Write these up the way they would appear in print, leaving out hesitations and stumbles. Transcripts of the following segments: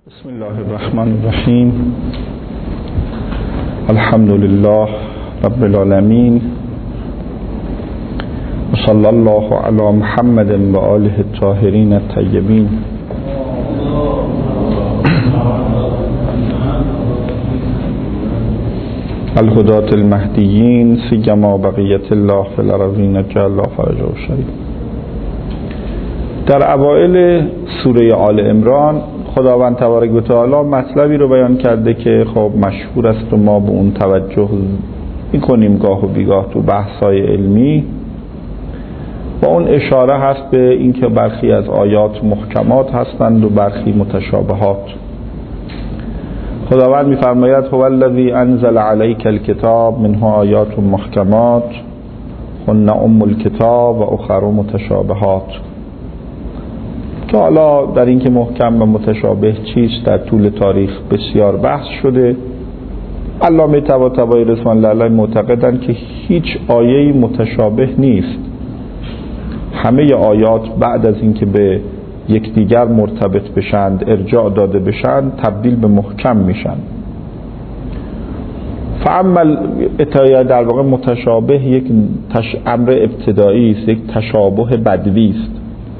بسم الله الرحمن الرحیم. الحمد لله رب العالمین و صلی الله علی محمد و آله الطاهرین الطیبین. الهداة المهدیین سیما بقیت الله فی الارضین جل الله فرجه الشریف. در اوائل سوره آل عمران خداوند تبارک و تعالی مطلبی رو بیان کرده که خب مشهور است و ما به اون توجه میکنیم گاه و بیگاه تو بحث‌های علمی، و اون اشاره هست به اینکه برخی از آیات محکمات هستند و برخی متشابهات. خداوند می‌فرماید هو الذی انزل علیک الکتاب منه آیات محکمات هن ام الکتاب و اخر متشابهات، که حالا در این که محکم و متشابه چیست در طول تاریخ بسیار بحث شده. علامه طباطبایی رضوان الله علیه معتقدند که هیچ آیه‌ای متشابه نیست، همه آیات بعد از اینکه به یکدیگر مرتبط بشند، ارجاع داده بشند، تبدیل به محکم میشن. فعمل اتایه در واقع متشابه یک امر ابتدایی است، یک تشابه بدوی است.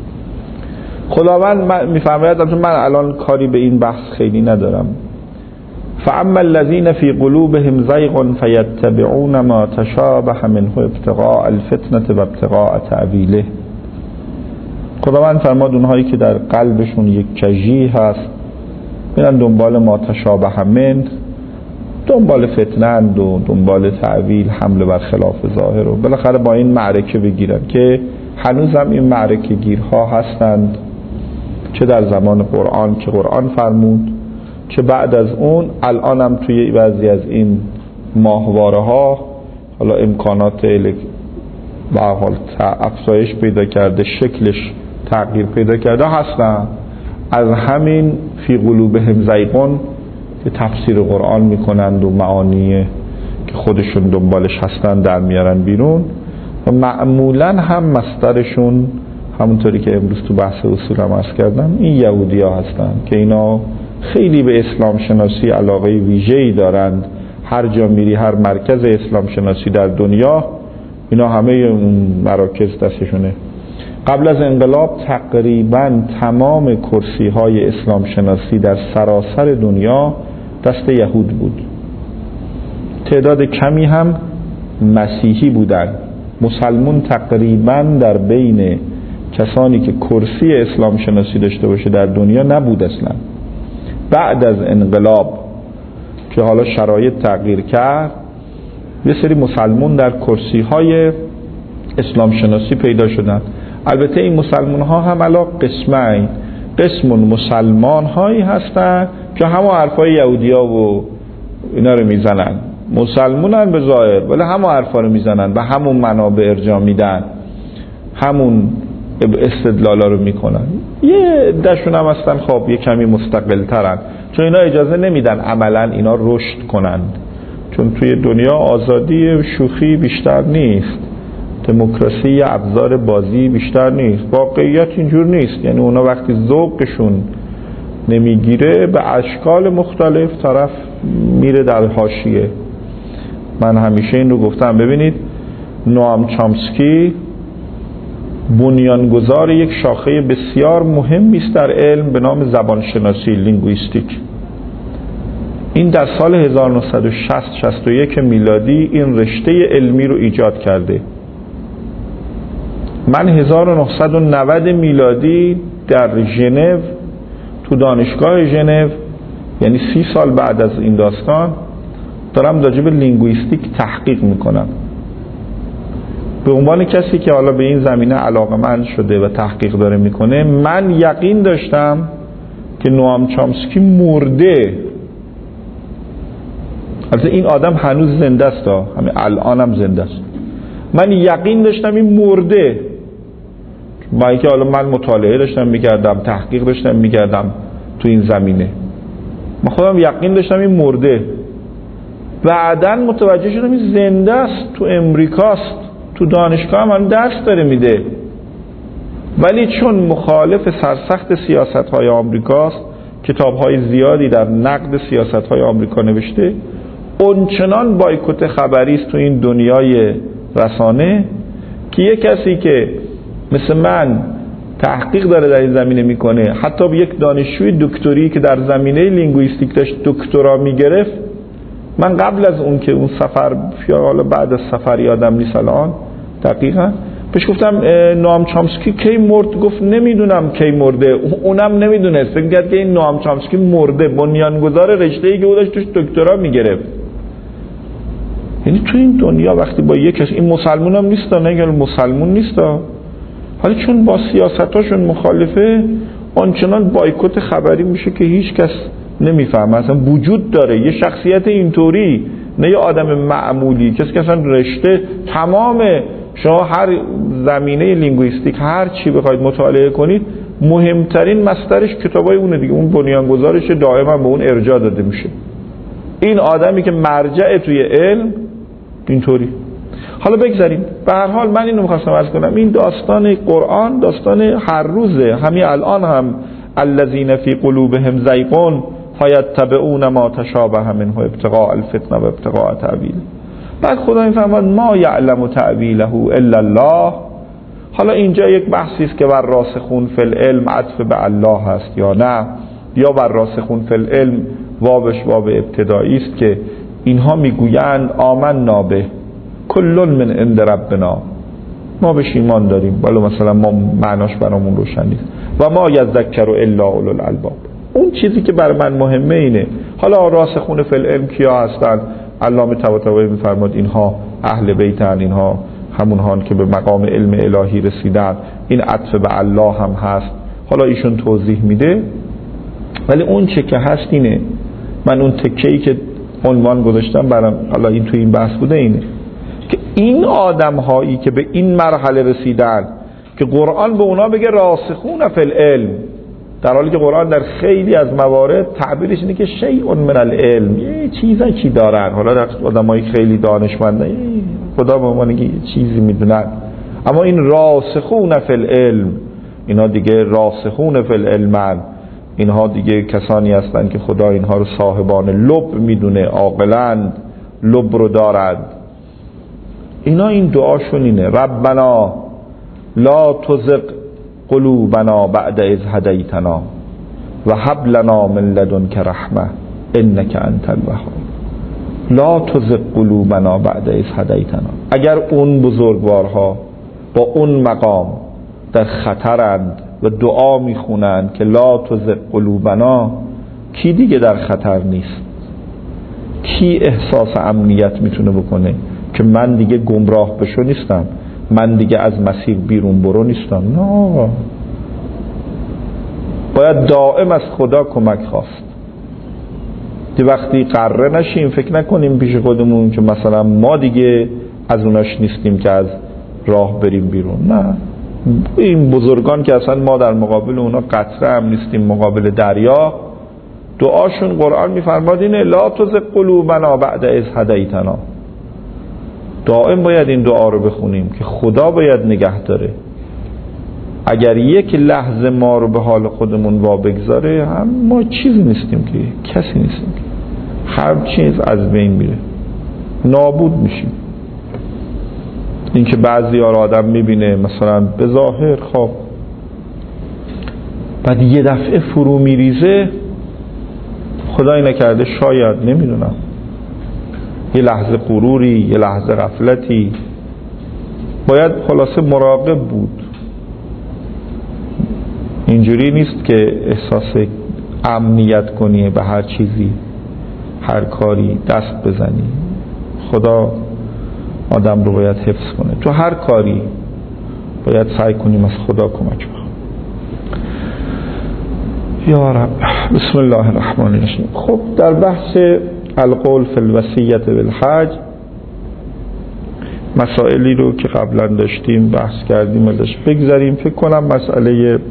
خداوند میفرماید، من الان کاری به این بحث خیلی ندارم، فاما الذین فی قلوبهم زیغ فیتبعون ما تشابه منه ابتغاء الفتنة و ابتغاء تأویله. خداوند فرماد اونهایی که در قلبشون یک کژی هست میرن دنبال ما تشابه من، دنبال فتنند و دنبال تأویل، حمله بر خلاف ظاهر، و بالاخره با این معرکه بگیرن که هنوزم این معرکه گیرها هستند، چه در زمان قرآن که قرآن فرمود، چه بعد از اون الان هم توی بعضی از این ماهواره ها حالا امکانات به حال افزایش پیدا کرده، شکلش تغییر پیدا کرده هستن. از همین فی قلوبهم زیغون که تفسیر قرآن میکنند و معانی که خودشون دنبالش هستن در میارن بیرون، و معمولا هم مصدرشون همونطوری که امروز تو بحث اصول هم عرض کردم این یهودی ها هستن که اینا خیلی به اسلام شناسی علاقه ویژه‌ای دارند. هر جا میری، هر مرکز اسلام شناسی در دنیا، اینا همه اون مراکز دستشونه. قبل از انقلاب تقریبا تمام کرسی های اسلام شناسی در سراسر دنیا دست یهود بود. تعداد کمی هم مسیحی بودن. مسلمون تقریبا در بین کسانی که کرسی اسلام شناسی داشته باشه در دنیا نبود اصلا. بعد از انقلاب که حالا شرایط تغییر کرد، یه سری مسلمون در کرسی های اسلام شناسی پیدا شدن. البته این مسلمان ها هم علا قسمین، قسم مسلمان هایی هستن که همه حرفای یهودی ها و اینا رو میزنن، مسلمونن به ظاهر ولی همه حرفا رو میزنن و همون منابع ارجاع میدن، همون استدلالا رو میکنن. یه دشون هم هستن خب یه کمی مستقل ترن، چون اینا اجازه نمیدن عملا اینا رشد کنند، چون توی دنیا آزادی شوخی بیشتر نیست، دموکراسی ابزار بازی بیشتر نیست. واقعیت اینجور نیست، یعنی اونا وقتی ذوقشون نمیگیره به اشکال مختلف طرف میره در حاشیه. من همیشه این رو گفتم، ببینید نوام چامسکی بنیانگذار یک شاخه بسیار مهمی است در علم به نام زبانشناسی، لینگویستیک. این در سال 1960-61 میلادی این رشته علمی رو ایجاد کرده. من 1990 میلادی در ژنو، تو دانشگاه ژنو، یعنی 30 سال بعد از این داستان، دارم راجع به لینگویستیک تحقیق میکنم. به عنوان کسی که حالا به این زمینه علاقه‌مند شده و تحقیق داره میکنه، من یقین داشتم که نوام چامسکی مرده. البته این آدم هنوز زنده است، همین الان هم زنده است. من یقین داشتم این مرده، با اینکه حالا من مطالعه داشتم میکردم، تحقیق داشتم میکردم تو این زمینه، من خودم یقین داشتم این مرده. بعداً متوجه شدم این زنده است، تو امریکاست، تو دانشگاه هم درس داره میده، ولی چون مخالف سرسخت سیاست‌های آمریکاست کتاب‌های زیادی در نقد سیاست‌های آمریکا نوشته، اونچنان بایکوت خبری است تو این دنیای رسانه که یک کسی که مثل من تحقیق داره در این زمینه میکنه، حتی یک دانشجوی دکتری که در زمینه لینگویستیک داشت دکترا میگرفت، من قبل از اون که اون سفر یا حالا بعد از سفر یادم نیست الان دقیقاً، بهش گفتم نوام چامسکی کی مرد؟ گفت نمیدونم کی مرده. اونم نمیدونست، فکر کرد که این نوام چامسکی مرده، بنیانگذار رشته‌ای که او داشت توش دکترا میگرفت. یعنی تو این دنیا وقتی با یک کس، این مسلمون هم نیست، نه مسلمون نیست، حالا چون با سیاستاشون مخالفه آنچنان بایکوت خبری میشه که هیچ کس نمیفهمه اصلا وجود داره یه شخصیت اینطوری، نه یه آدم معمولی، کسی که اصلا رشته تمام، شما هر زمینه لینگویستیک هر چی بخواید مطالعه کنید مهمترین مصدرش کتابای اونه دیگه، اون بنیانگذارش دائما به اون ارجاع داده میشه. این آدمی که مرجع توی علم اینطوری. حالا بگذاریم، به هر حال من اینو می‌خواستم عرض کنم، این داستان قرآن داستان هر روزه. همین الان هم الذین فی قلوبهم زیغ فیتبعون ما تشابه منه ابتغاء الفتنه و ابتغاء تأویل. بعد خدا میفرماد ما یعلم تأویله الا الله. حالا اینجا یک بحثی است که بر راسخون فی العلم عطف به الله هست یا نه، یا بر راسخون فی العلم وابش واب ابتدایی است که اینها میگویند آمنا به کل من عند ربنا، ما بهش ایمان داریم، ولی مثلا ما معناش برامون روشن نیست. و ما یذکر الا اولو الالباب. اون چیزی که برای من مهمه اینه. حالا راسخون فی العلم کیا هستن؟ علامه طباطبایی میفرماد اینها اهل بیتن، اینها همونهان که به مقام علم الهی رسیدن. این عطف به الله هم هست، حالا ایشون توضیح میده. ولی اون چه که هست اینه، من اون تکه‌ای که عنوان گذاشتم برام حالا این تو این بحث بوده اینه که این آدم هایی که به این مرحله رسیدن که قرآن به اونا بگه راسخون فی العلم، در حالی که قرآن در خیلی از موارد تعبیرش اینه که شیء من العلم، یه چیزی که دارن، حالا در آدمای خیلی دانشمنده خدا به ما میگه چیزی میدونن، اما این راسخون فی العلم، اینا دیگه راسخون فی العلم، اینها دیگه کسانی هستند که خدا اینها رو صاحبان لب میدونه، عاقلند، لب رو دارند. اینا این دعاشون اینه ربنا لا تزغ قلوبنا بعد اذ هدیتنا و هب لنا من لدنک رحمه انک انت الوهاب. لا تزغ قلوبنا بعد اذ هدیتنا. اگر اون بزرگوارها با اون مقام در خطرند و دعا میخونند که لا تزغ قلوبنا، کی دیگه در خطر نیست؟ کی احساس امنیت میتونه بکنه که من دیگه گمراه بشو نیستم، من دیگه از مسیر بیرون برو نیستم؟ نه، باید دائم از خدا کمک خواست. دی وقتی قره نشیم فکر نکنیم پیش خودمون که مثلا ما دیگه از اوناش نیستیم که از راه بریم بیرون. نه، این بزرگان که اصلا ما در مقابل اونا قطره هم نیستیم، مقابل دریا، دعاشون قرآن میفرماد اینه لا تزغ قلوبنا بعد اذ هدیتنا. دائم باید این دعا رو بخونیم که خدا باید نگه داره. اگر یک لحظه ما رو به حال خودمون وا بگذاره، هم ما چیزی نیستیم که، کسی نیستیم که، هر چیز از بین میره، نابود میشیم. این که بعضی ها رو آدم میبینه مثلا به ظاهر خب، بعد یه دفعه فرو میریزه، خدای نکرده شاید، نمیدونم، یه لحظه غروری، یه لحظه غفلتی، باید خلاصه مراقب بود. اینجوری نیست که احساس امنیت کنی به هر چیزی، هر کاری دست بزنی. خدا آدم رو باید حفظ کنه، تو هر کاری باید سعی کنیم از خدا کمک بخوام. یا رب. بسم الله الرحمن الرحیم. خب در بحث القول فی الوصیة بالحج مسائلی رو که قبلا داشتیم بحث کردیم ازش بگذاریم. فکر کنم مسئله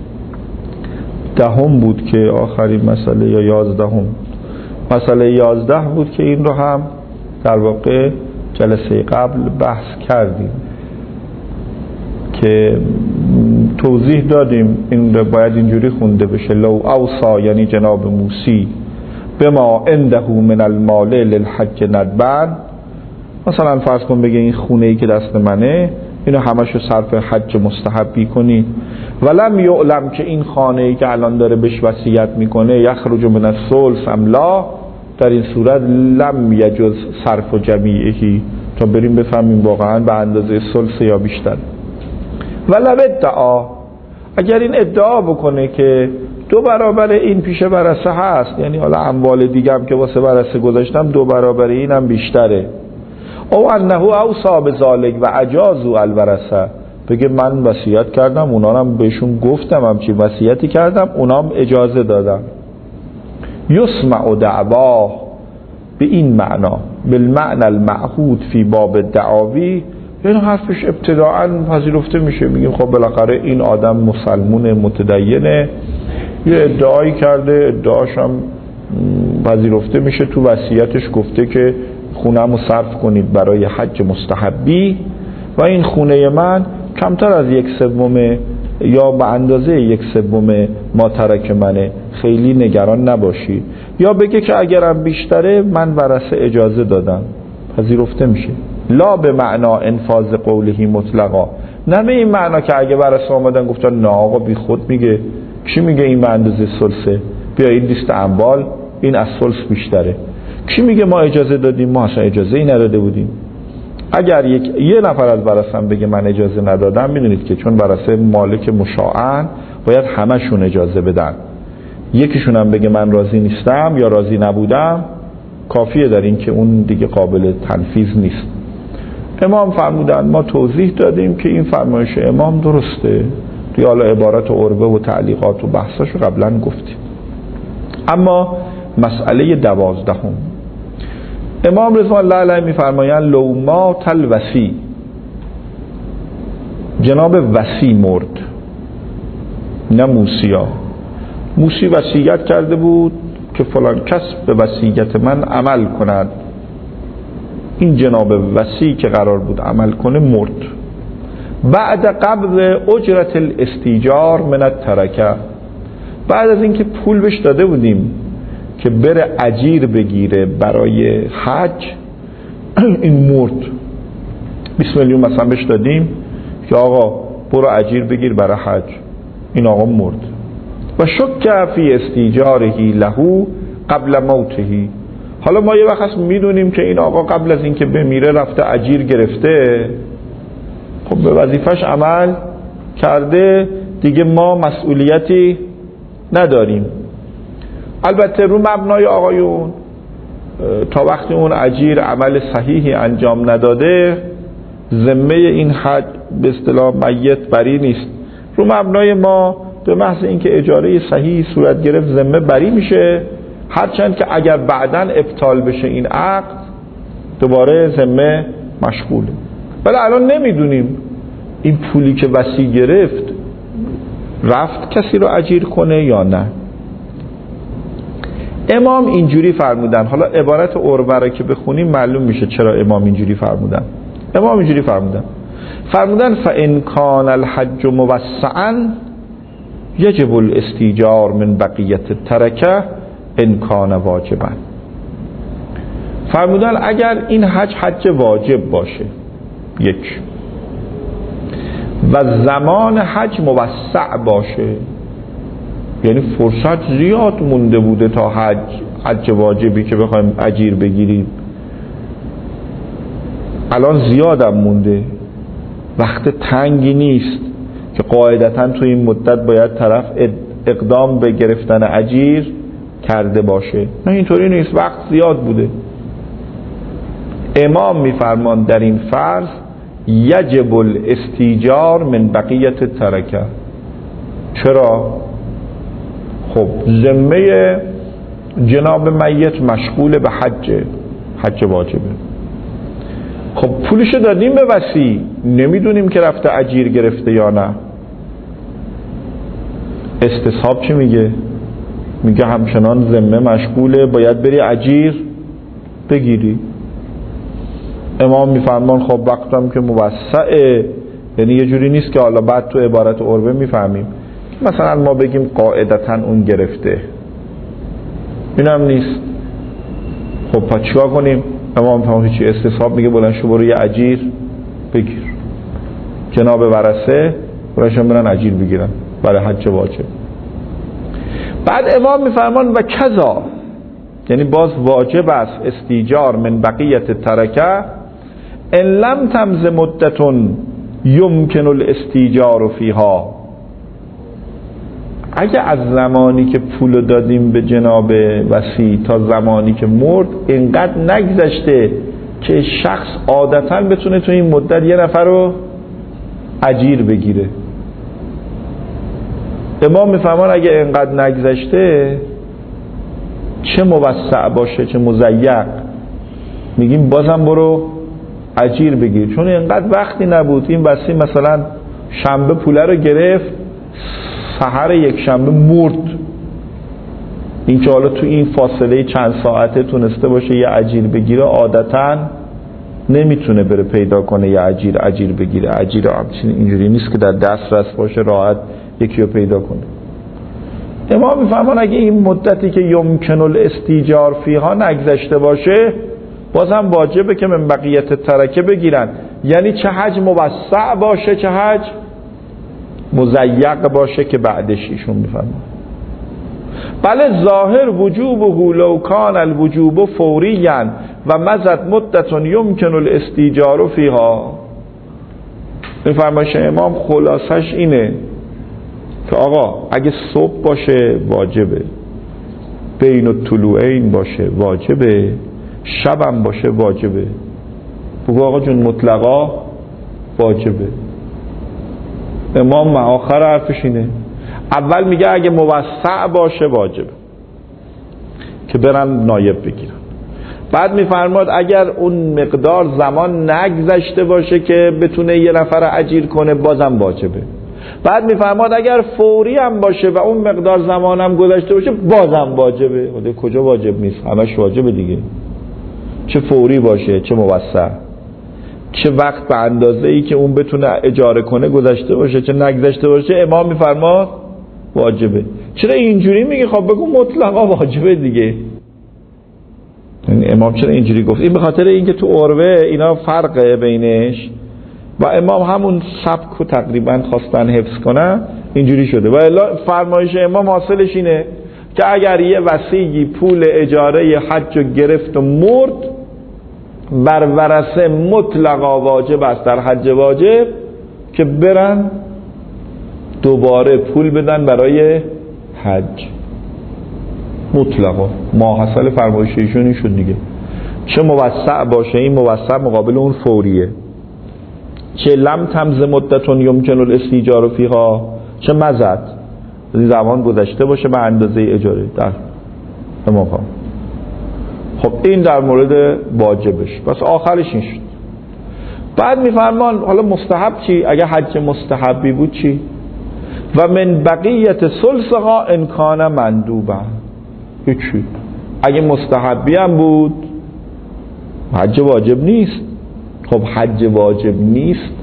10 بود که آخرین مسئله، یا 11 مسئله 11 بود که این رو هم در واقع جلسه قبل بحث کردیم که توضیح دادیم این باید اینجوری خونده بشه: لو اوصا، یعنی جناب موسی، بما عنده من المال للحج ندبن. مثلا فرض کن بگه این خونه ای که دست منه اینو همشو صرف حج مستحبی کنی. ولم یعلم، که این خانه ای که الان داره بهش وصیت میکنه یخرج من الثلث ام لا، در این صورت لم یجوز صرف و جمیعهی، تا بریم بفهمیم واقعا به اندازه ثلث یا بیشتر. ولو ادعا، اگر این ادعا بکنه که 2 برابر این پیش ورثه هست، یعنی حالا اموال دیگه هم که واسه ورثه گذاشتم 2 برابر اینم بیشتره، او انه اوصا بذالک و اجازوا الورثه، بگه من وصیت کردم، اونا هم بهشون گفتم همچین وصیتی کردم، اونا هم اجازه دادم. یسمع دعواه، به این معنا، بالمعنى المعهود فی باب الدعاوی، یعنی حرفش ابتداعا پذیرفته میشه. میگیم خب بالاخره این آدم مسلمون متدینه، یه ادعایی کرده، ادعاش هم پذیرفته میشه، تو وصیتش گفته که خونه‌مو صرف کنید برای حج مستحبی و این خونه من کمتر از 1/3 یا به اندازه 1/3 ما ترک منه، خیلی نگران نباشید. یا بگه که اگرم بیشتره من ورثه اجازه دادم، پذیرفته میشه. لا به معنا انفاذ قوله مطلقا، نه به این معنا که اگه ورثه آمدن گفتن نه آقا بی خود میگه، کی میگه این به اندازه ثلثه، بیا این لیست اموال این از ثلث بیشتره، کی میگه ما اجازه دادیم، ما اصلا اجازه ای نداده بودیم. اگر یه نفر از ورثه بگه من اجازه ندادم، میدونید که چون ورثه مالک مشاعن باید همشون اجازه بدن، یکیشون هم بگه من راضی نیستم یا راضی نبودم، کافیه در این که اون دیگه قابل تنفیذ نیست. امام فرمودن، ما توضیح دادیم که این فرمایش امام درسته، توی حالا عبارت و عربه و تعلیقات و بحثاشو قبلا گفتیم. اما مسئله 12، امام رضوان الله علیه میفرمایند لو مات الوصی، جناب وصی مرد، نه موسیا. موسی وصیت کرده بود که فلان کس به وصیت من عمل کند، این جناب وصی که قرار بود عمل کنه مرد. بعد قبض اجرت الاستیجار من الترکه، بعد از اینکه پول بهش داده بودیم که بره اجیر بگیره برای حج، این مرد. 20 میلیون مثلا بهش دادیم که آقا برو اجیر بگیر برای حج، این آقا مرد. و شک فی استیجارهی لهو قبل موتهی، حالا ما یه وقت میدونیم که این آقا قبل از اینکه بمیره رفته اجیر گرفته، خب به وظیفش عمل کرده دیگه، ما مسئولیتی نداریم. البته رو مبنای آقایون تا وقتی اون اجیر عمل صحیحی انجام نداده، ذمه این حج به اصطلاح میت بری نیست. رو مبنای ما به محض اینکه اجاره صحیحی صورت گرفت ذمه بری میشه، هرچند که اگر بعداً ابطال بشه این عقد دوباره ذمه مشغوله. ولی الان نمیدونیم این پولی که وصی گرفت رفت کسی رو اجیر کنه یا نه. امام اینجوری فرمودن، حالا عبارت عربه را که بخونیم معلوم میشه چرا امام اینجوری فرمودن. امام اینجوری فرمودن فإن کان الحج موسعا یجب الاستیجار من بقیت الترکه ان کان واجبا. فرمودن اگر این حج واجب باشه، یک، و زمان حج موسع باشه، یعنی فرصت زیاد مونده بوده تا حج واجبی که بخوایم اجیر بگیریم الان زیادم مونده، وقت تنگی نیست که قاعدتاً تو این مدت باید طرف اقدام به گرفتن اجیر کرده باشه، نه اینطوری نیست، وقت زیاد بوده. امام میفرمان در این فرض یجب الاستیجار من بقیت الترکه. چرا؟ خب ذمه جناب میت مشغول به حج واجبه. خب پولشو دادیم به وصی، نمیدونیم که رفته اجیر گرفته یا نه. استصحاب چی میگه؟ میگه همچنان ذمه مشغوله، باید بری اجیر بگیری. امام میفرمان خب وقتم که موسعه یعنی یه جوری نیست که حالا بعد تو عبارت عربه میفهمیم مثلا ما بگیم قاعدتاً اون گرفته، این هم نیست. خب پس چیکار کنیم؟ امام فهم هیچی، استصحاب میگه بلند شو برو یه اجیر بگیر. جناب ورثه برایشان برن اجیر بگیرن برای حج واجب. بعد امام میفرمان و کذا، یعنی باز واجب است استیجار من بقیت ترکه ان لم تمض مدت یمکن الاستیجار فیها. اگه از زمانی که پول دادیم به جناب وصی تا زمانی که مرد اینقدر نگذشته که شخص عادتاً بتونه تو این مدت یه نفر رو اجیر بگیره، امام میفهمان اگه اینقدر نگذشته چه موسع باشه چه مضیق، میگیم بازم برو اجیر بگیر، چون اینقدر وقتی نبود. این وصی مثلا شنبه پوله رو گرفت، سحر یک شنبه مرد، این که حالا تو این فاصله چند ساعته تونسته باشه یه اجیر بگیره، عادتاً نمیتونه بره پیدا کنه یه اجیر بگیره. اجیر اینجوری نیست که در دسترس باشه راحت یکی رو پیدا کنه. امام میفهمان اگه این مدتی که یمکن الاستیجار فیها نگذشته باشه بازم واجبه که من بقیت ترکه بگیرن، یعنی چه حج موسع باشه چه حج مضیق باشه که بعدش ایشون میفهمن. بله ظاهر وجوبه لو کان الوجوب فوریا و مضت مدت یمکن الاستیجار فیها. این فرمایش امام خلاصش اینه که آقا اگه صبح باشه واجبه، بین الطلوعین باشه واجبه، شبم باشه واجبه. بگو آقا جون مطلقا واجبه. امام آخر حرفش اینه، اول میگه اگه موسع باشه واجبه که برن نایب بگیرن، بعد میفرماد اگر اون مقدار زمان نگذشته باشه که بتونه یه نفر اجیر کنه بازم واجبه، بعد میفرماد اگر فوری هم باشه و اون مقدار زمان هم گذشته باشه بازم واجبه. کجا واجب نیست؟ همش واجبه دیگه، چه فوری باشه چه موسع، چه وقت به اندازه ای که اون بتونه اجاره کنه گذشته باشه چه نگذشته باشه، امام میفرماد واجبه. چرا اینجوری میگه؟ خب بگو مطلقا واجبه دیگه. یعنی امام چرا اینجوری گفت؟ این به خاطر اینکه تو عربه اینا فرقه بینش و امام همون سبک رو تقریبا خواستن حفظ کنن، اینجوری شده. و الا فرمایش امام حاصلش اینه که اگر یه وصی پول اجاره حج رو گرفت و مرد، بر ورثه مطلقا واجب است در حج واجب که برن دوباره پول بدن برای حج مطلقا. ما حاصل فرمایش ایشون این شد دیگه، چه موسع باشه این موسع مقابل اون فوریه، چه لم تمض مدت یمکن الاستیجار فیها، چه مضت زمان گذشته باشه به اندازه اجاره در امام. خب این در مورد واجبش، بس آخرش این شد. بعد میفرمان حالا مستحب چی؟ اگه حج مستحبی بود چی؟ و من بقیت ثلثها ان کان مندوبا. هیچی، اگه مستحبی هم بود حج واجب نیست. خب حج واجب نیست،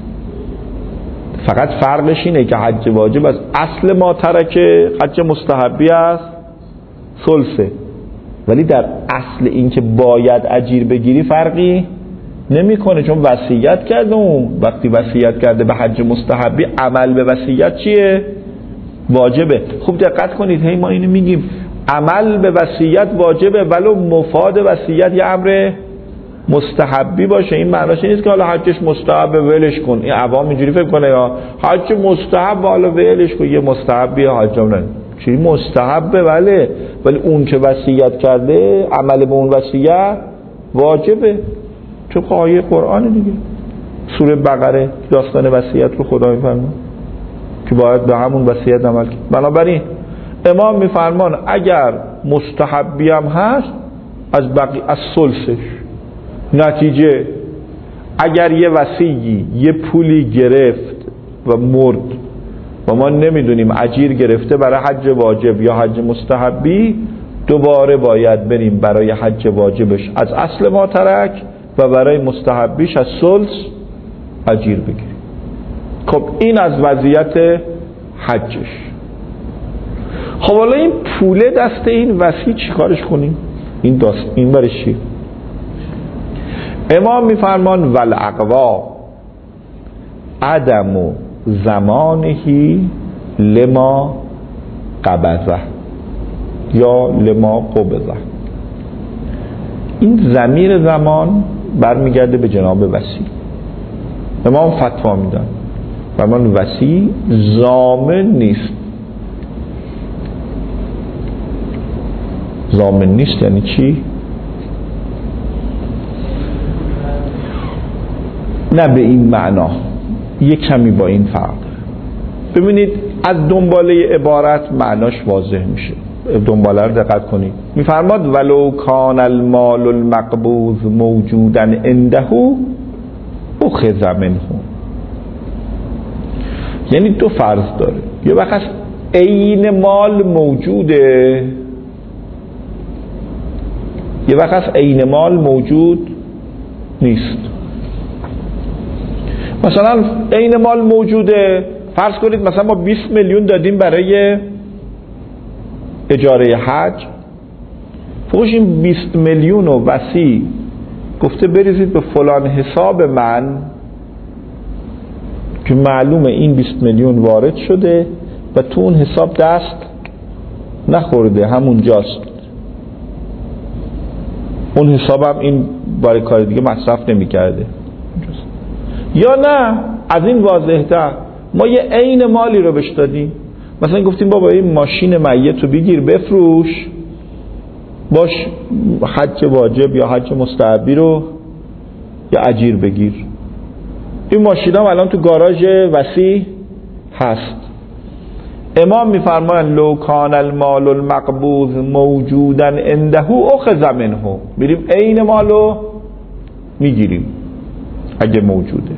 فقط فرقش اینه که حج واجب از اصل ما ترکه، حج مستحبی است ثلثه، ولی در اصل این که باید اجیر بگیری فرقی نمیکنه، چون وصیت کرده. اون وقتی وصیت کرده به حج مستحبی، عمل به وصیت چیه؟ واجبه. خوب دقت کنید، هی ما اینو میگیم عمل به وصیت واجبه ولو مفاد وصیت یه امر مستحبی باشه. این معناش نیست که حالا حجش مستحبه ولش کن. این عوام اینجوری فکر کنه یا حج مستحب حالا ولش کن، یه مستحبی حج نه چی مستحبه، ولی اون که وصیت کرده عمل به اون وصیت واجبه، چون آیه قرآن دیگه. سوره بقره داستان وصیت رو خدا میفرماید که باید به همون وصیت عمل کنی. بنابراین امام میفرمان اگر مستحبی هم هست از ثلثش. نتیجه اگر یه وصیی یه پولی گرفت و مرد و ما نمیدونیم اجیر گرفته برای حج واجب یا حج مستحبی، دوباره باید بریم برای حج واجبش از اصل ما ترک و برای مستحبیش از ثلث اجیر بگیریم. خب این از وضعیت حجش. خب حالا این پوله دست این وصی چی کارش کنیم؟ این برش چی؟ امام میفرمان والعقوا عدم زمانهی لما قبضه یا لما قبضه. این ضمیر زمان برمیگرده به جناب وصی. امام فتوا میدن فرمان وصی ضامن نیست. ضامن نیست یعنی چی؟ نه به این معنا، یک کمی با این فرق. ببینید از دنباله عبارت معناش واضح میشه، دنباله رو دقت کنید. میفرماد ولو کان المال المقبوض موجودا عنده اخذ منه. یعنی دو فرض داره، یه وقت عین مال موجوده، یه وقت عین مال موجود نیست. مثلا عین مال موجوده، فرض کنید مثلا ما 20 میلیون دادیم برای اجاره حج، فوقش این 20 میلیون و وصی گفته بریزید به فلان حساب من که معلومه این 20 میلیون وارد شده و تو اون حساب دست نخورده، همونجاست، اون حسابم این برای کار دیگه مصرف نمی کرده. یا نه از این واضح‌تر ما یه عین مالی رو بهش دادیم، مثلا گفتیم بابا این ماشین میت رو بگیر بفروش، باش حج واجب یا حج مستحبی رو یا اجیر بگیر. این ماشین هم الان تو گاراژ وصی هست. امام میفرمایند لو کان المال المقبوض موجودا عنده اخذ منه، بریم عین مالو میگیریم اگه موجوده.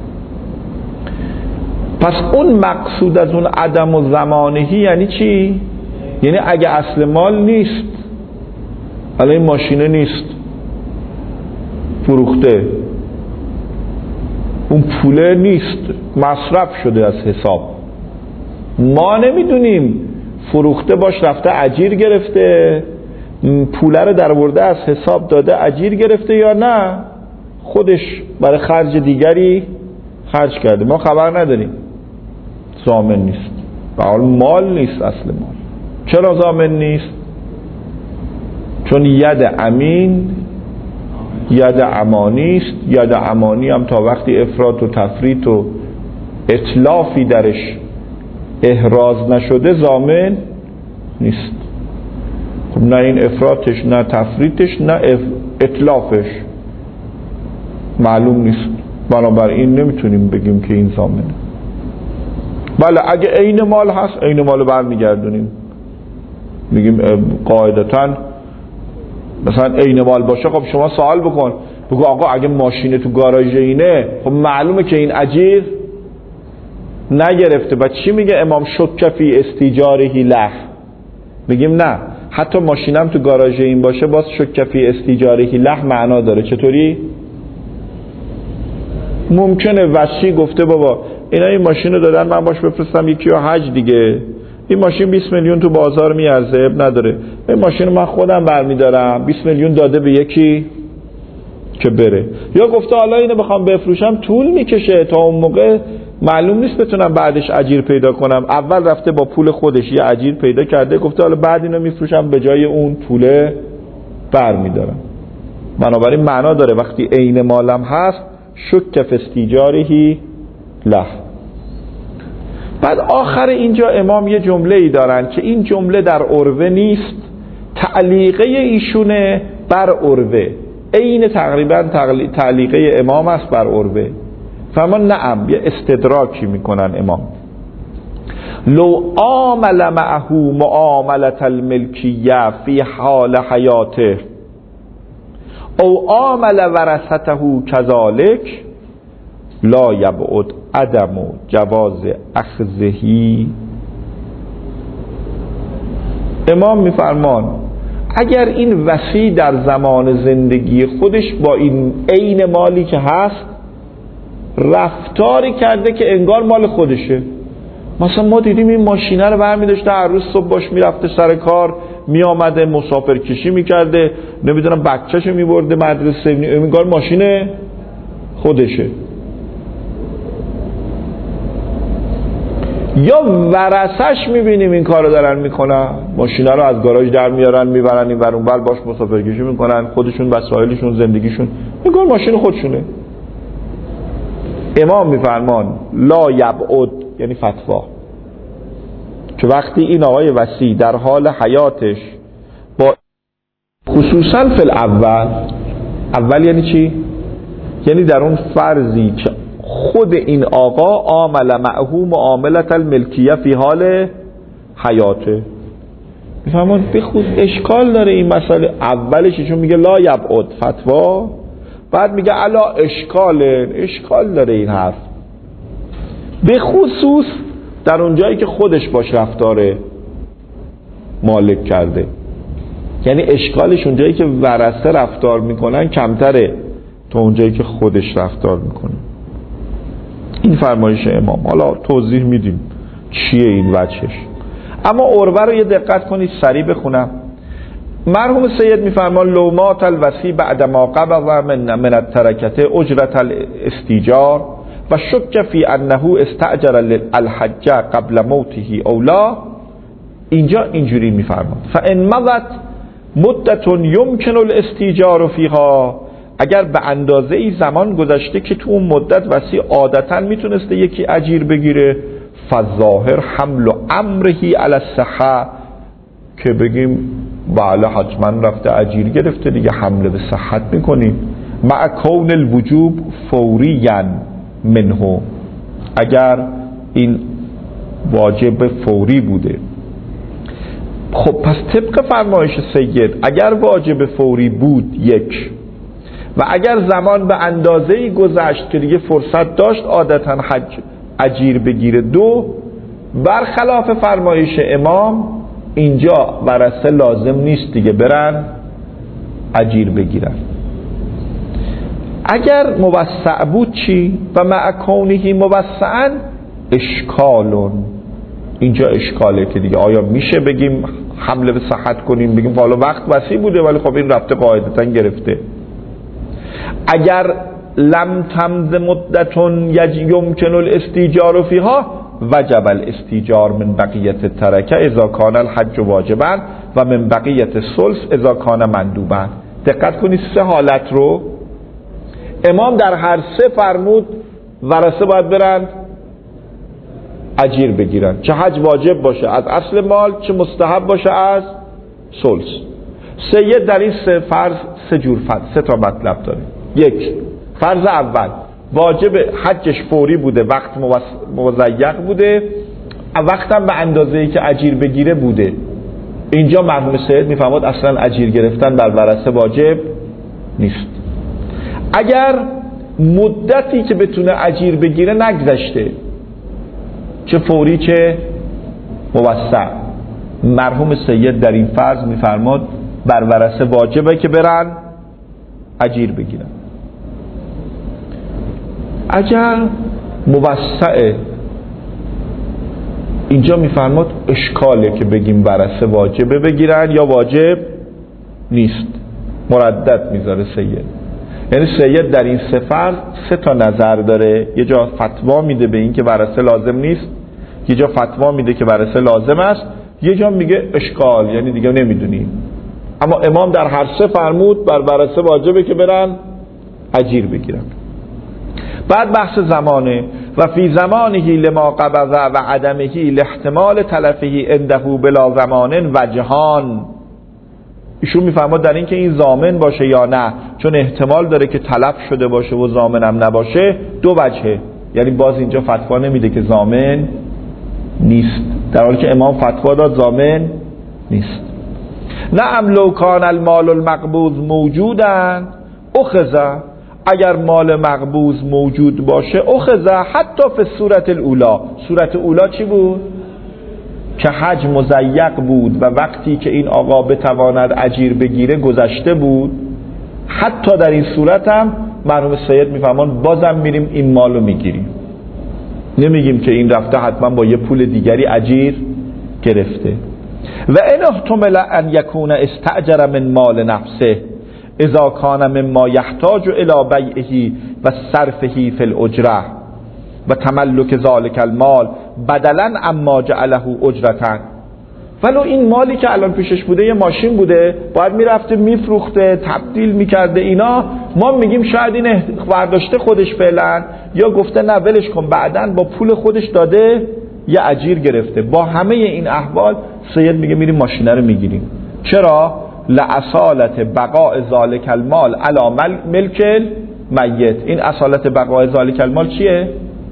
پس اون مقصود از اون عدم و زمانهی یعنی چی؟ یعنی اگه اصل مال نیست، الان این ماشینه نیست، فروخته، اون پوله نیست، مصرف شده از حساب، ما نمیدونیم فروخته باش رفته اجیر گرفته، پوله رو در آورده از حساب داده اجیر گرفته یا نه خودش برای خرج دیگری خرج کرده، ما خبر نداریم. ضامن نیست، به حال مال نیست اصل مال. چرا ضامن نیست؟ چون ید امین ید امانی است. ید امانی هم تا وقتی افراط و تفریط و اتلافی درش احراز نشده ضامن نیست. خب نه این افراطش نه تفریطش نه اتلافش معلوم نیست، بنابراین نمیتونیم بگیم که این ضامنه. بله اگه عین مال هست عین مال رو برمیگردونیم، میگیم قاعدتاً مثلا عین مال باشه. خب شما سوال بکن بگو آقا اگه ماشین تو گاراژ اینه، خب معلومه که این اجیر نگرفته. و چی میگه امام؟ شک فی استیجاره له. میگیم نه، حتی ماشینم تو گاراژ این باشه باز شک فی استیجاره له معنا داره. چطوری؟ ممکنه وصی گفته بابا اینا این ماشین رو دادن من باش بفرستم یکی یا حج دیگه، این ماشین 20 میلیون تو بازار میارزه، اب نداره، این ماشین رو من خودم برمیدارم، 20 میلیون داده به یکی که بره. یا گفته حالا اینو بخوام بفروشم طول میکشه، تا اون موقع معلوم نیست بتونم بعدش اجیر پیدا کنم، اول رفته با پول خودش یه اجیر پیدا کرده، گفته حالا بعد اینو میفروشم به جای اون پوله برمیدارم. بنابراین معنا داره وقتی عین مالم هست شک فی استیجاره له. بعد آخر اینجا امام یه جمله ای دارن که این جمله در عروه نیست، تعلیقه ایشونه بر عروه، عین تقریبا تعلیقه امام است بر عروه. فرمان نعم، یه استدراکی میکنن امام. لو عامل معه معاملة الملکیه فی حال حیاته او عامل ورثته کذالک لا یبعد عدم جواز اخذهی. امام میفرمان اگر این وصی در زمان زندگی خودش با این عین مالی که هست رفتاری کرده که انگار مال خودشه. مثلا ما دیدیم این ماشینه رو برمی داشته، هر روز صبح باش میرفته سر کار، می آمده مسافر کشی میکرده، نمیدونم بچه‌شو میبرده مدرسه، انگار ماشین خودشه. یا ورثش میبینیم این کارو دارن میکنن، ماشینه رو از گاراژ در میارن میبرن این ور اون ور باش مسافر کشی میکنن، خودشون وسایلشون انگلیشون انگار ماشین خودشونه. امام میفرمان لا یبعد، یعنی فتوا، که وقتی این آقای وصی در حال حیاتش با خصوصا فی اول یعنی چی؟ یعنی در اون فرضی که خود این آقا عامل معه معاملت الملکیه فی حال حیاته، میفهمون بخود اشکال داره این مسئله. اولش چون میگه لا یبعد فتوا، بعد میگه الا اشکال داره این حرف، به خصوص در اون جایی که خودش باش رفتار مالک کرده. یعنی اشکالش اون جایی که ورثه رفتار میکنن کمتره تا اون جایی که خودش رفتار میکنه. این فرمایش امام، حالا توضیح میدیم چیه این وجهش. اما عروه رو یه دقت کنید، سریع بخونم. مرحوم سید میفرمان لو مات الوصی بعد ما قبض من الترکته اجرت الاستیجار و شک فی انه استاجر الحج قبل موته اولا. اینجا اینجوری میفرمان فان مضت مدت یمکن الاستیجار فیها، اگر به اندازه ای زمان گذشته که تو اون مدت وصی عادتا میتونسته یکی اجیر بگیره، فظاهر حمل و امرهی علی الصحه، که بگیم بله حتما رفته اجیر گرفته دیگه، حمله به صحت میکنیم. مع کون الوجوب فوریا منه، اگر این واجب فوری بوده. خب پس طبق فرمایش سید اگر واجب فوری بود یک، و اگر زمان به اندازه‌ای گذشت که دیگه فرصت داشت عادتا حج اجیر بگیره دو، برخلاف فرمایش امام اینجا ورثه لازم نیست دیگه برن اجیر بگیرن. اگر موسع بود چی؟ و مع کونه موسعا اشکالون، اینجا اشکاله که دیگه آیا میشه بگیم حمله به صحت کنیم، بگیم حالا وقت وسیع بوده ولی خب این رفته قاعدتا گرفته. اگر لم تمض مدت یمکن الاستیجار فیها وجب الاستیجار من بقیت الترکه اذا کان الحج واجبا و من بقیت الثلث اذا کان مندوبا. دقت کنید سه حالت رو امام در هر سه فرمود ورثه باید برن اجیر بگیرن، چه حج واجب باشه از اصل مال، چه مستحب باشه از ثلث. سید در این سه فرض سه جور فرض، سه تا مطلب داره. یک، فرض اول واجب حجش فوری بوده، وقت مضیق بوده، وقتم به اندازه‌ای که اجیر بگیره بوده. اینجا مرحوم سید میفهمد اصلا اجیر گرفتن بر ورثه واجب نیست. اگر مدتی که بتونه اجیر بگیره نگذشته، چه فوری چه موسع، مرحوم سید در این فرض میفرماد بر ورثه واجبه که برن اجیر بگیرن. اگر موسعه، اینجا میفرماد اشکاله که بگیم ورثه واجبه بگیرن یا واجب نیست، مردد میذاره سید. یعنی سید در این سه فرض سه تا نظر داره، یه جا فتوا میده به این که ورثه لازم نیست، یه جا فتوا میده که ورثه لازم است، یه جا میگه اشکال، یعنی دیگه نمیدونیم. اما امام در هر سه فرمود بر ورثه واجبه که برن اجیر بگیرن. بعد بحث زمانه و فی زمانه لما قبض و عدمه لاحتمال تلفه عنده بلا زمان وجهان. ایشون میفرماد در این که این ضامن باشه یا نه، چون احتمال داره که تلف شده باشه و ضامنم نباشه، دو وجهه. یعنی باز اینجا فتوا نمیده که ضامن نیست، در حالی که امام فتوا داد ضامن نیست. نعم لو کان المال المقبوض موجودا اخذ، اگر مال مقبوض موجود باشه اخذ حتی فی صورت الاولا. صورت اولا چی بود؟ که حج مضیق بود و وقتی که این آقا بتواند اجیر بگیره گذشته بود، حتی در این صورت هم مرحوم سید میفهمان بازم میریم این مالو میگیریم، نمیگیم که این رفته حتما با یه پول دیگری اجیر گرفته. و ان احتمل ان یکون استأجر من مال نفسه اذا کان مما یحتاج الی بیعه و صرفه فی الاجره و تملک ذلک المال بدلا اما جعله اجرتا. ولو این مالی که الان پیشش بوده یه ماشین بوده، باید میرفته میفروخته تبدیل میکرده اینا، ما میگیم شاید این برداشته خودش فعلا، یا گفته نه ولش کن بعداً با پول خودش داده یه اجیر گرفته. با همه این احوال سید میگه میریم ماشینه رو میگیریم. چرا؟ لأصالت بقاء ذالک المال علی ملک المیت. این اصالت بقاء ذالک المال چیه؟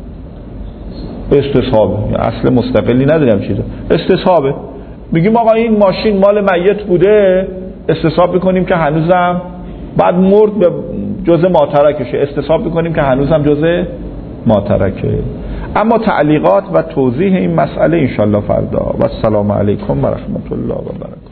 استصحابه، اصل مستقلی نداریم چیزه، استصحابه. میگیم آقا این ماشین مال میت بوده، استصحاب میکنیم که هنوزم بعد مرد به جزء ماترکشه، استصحاب میکنیم که هنوزم جزء ماترکه. اما تعلیقات و توضیح این مسئله انشالله فردا. و السلام علیکم و رحمت الله و برکاته.